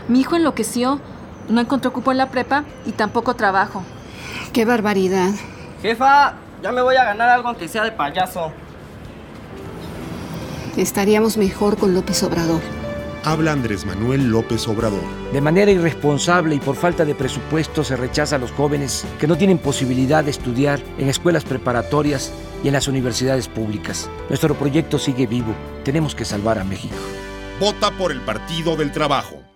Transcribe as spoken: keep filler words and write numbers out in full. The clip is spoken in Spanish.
Mi hijo enloqueció. No encontró cupo en la prepa y tampoco trabajo. ¡Qué barbaridad! Jefa, ya me voy a ganar algo aunque sea de payaso. Estaríamos mejor con López Obrador. Habla Andrés Manuel López Obrador. De manera irresponsable y por falta de presupuesto se rechaza a los jóvenes que no tienen posibilidad de estudiar en escuelas preparatorias y en las universidades públicas. Nuestro proyecto sigue vivo. Tenemos que salvar a México. Vota por el Partido del Trabajo.